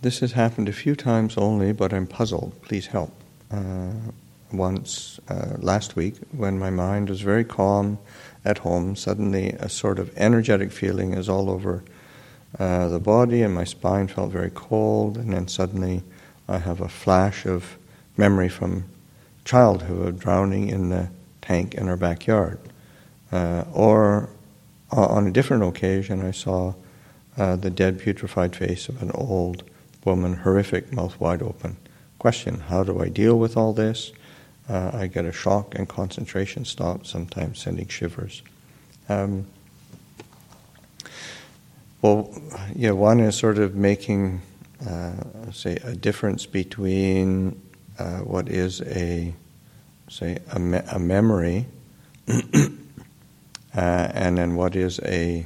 This has happened a few times only, but I'm puzzled. Please help. Once, last week, when my mind was very calm at home, suddenly a sort of energetic feeling is all over the body, and my spine felt very cold, and then suddenly I have a flash of memory from childhood drowning in the tank in our backyard. Or on a different occasion, I saw the dead, putrefied face of an old woman, horrific, mouth wide open. Question, how do I deal with all this? I get a shock and concentration stop, sometimes sending shivers. One is sort of making, say, a difference between what is a memory and then what is a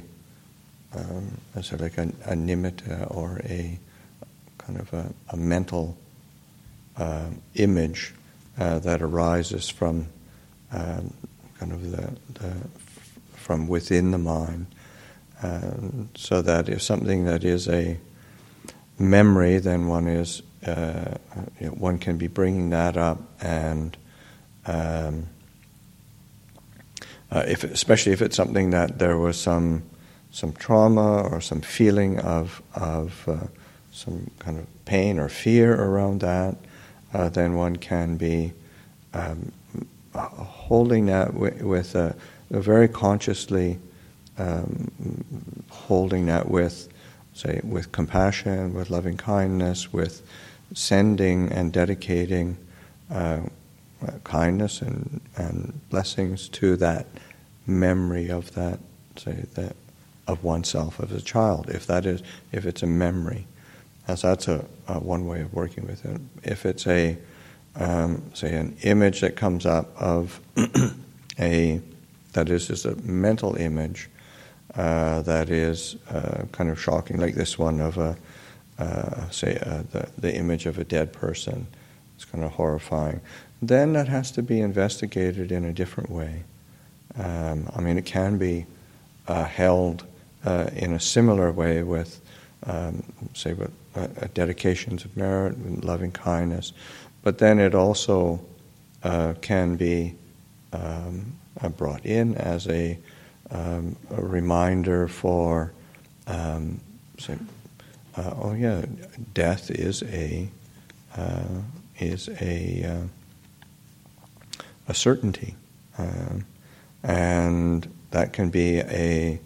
nimitta, or a kind of a mental image that arises from kind of from within the mind. So that if something that is a memory, then one can be bringing that up, and especially if it's something that there was some trauma or some feeling of some kind of pain or fear around that, then one can be holding that with a very consciously holding that with, say, with compassion, with loving kindness, with sending and dedicating kindness and blessings to that memory of that, say, that of oneself as a child, if it's a memory. So that's a one way of working with it. If it's say an image that comes up of that is just a mental image that is kind of shocking, like this one of the image of a dead person. It's kind of horrifying. Then that has to be investigated in a different way. It can be held in a similar way with, with dedications of merit and loving kindness, but then it also can be brought in as a reminder for, death is a certainty, and that can be a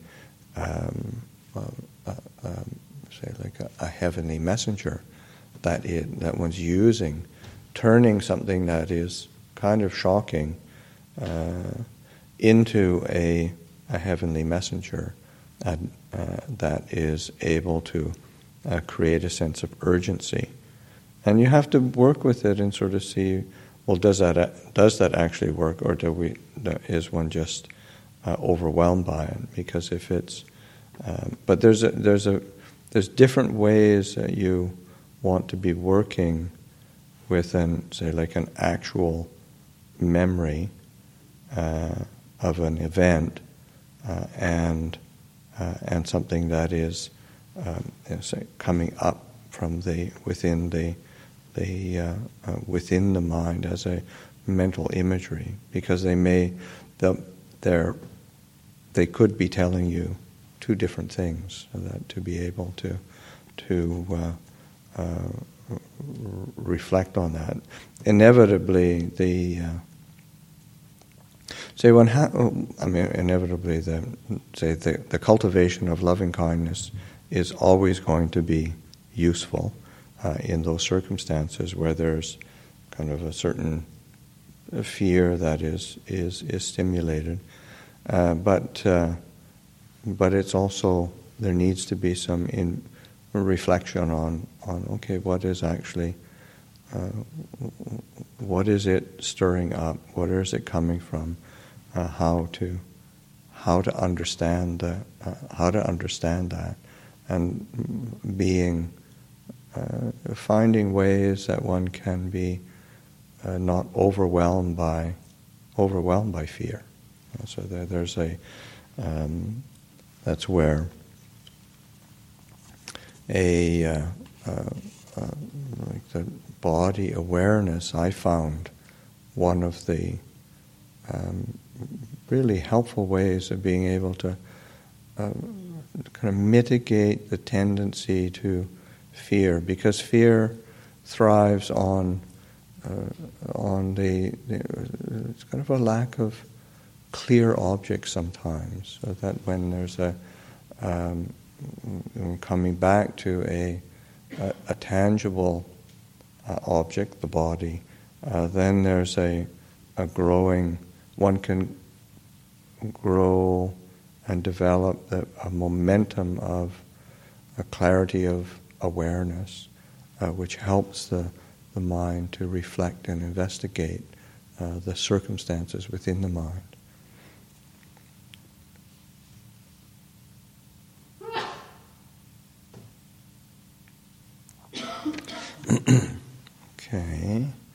heavenly messenger that one's using, turning something that is kind of shocking into a heavenly messenger that is able to create a sense of urgency. And you have to work with it and sort of see, well, does that actually work, or is one just overwhelmed by it? Because if it's, but there's different ways that you want to be working with an actual memory of an event and something that is coming up from within the mind as a mental imagery, because they could be telling you two different things, so that to be able to reflect on that. Inevitably, the cultivation of loving kindness is always going to be useful in those circumstances where there's kind of a certain fear that is stimulated, but it's also, there needs to be some reflection on okay, what is actually what is it stirring up? Where is it coming from? How to understand that, and finding ways that one can be not overwhelmed by fear. So there's that's where a like the body awareness, I found one of the really helpful ways of being able to kind of mitigate the tendency to fear, because fear thrives on the it's kind of a lack of clear objects sometimes. So that when there's coming back to a tangible object, the body, then there's a growing. One can grow and develop a momentum of a clarity of awareness, which helps the mind to reflect and investigate the circumstances within the mind. Okay.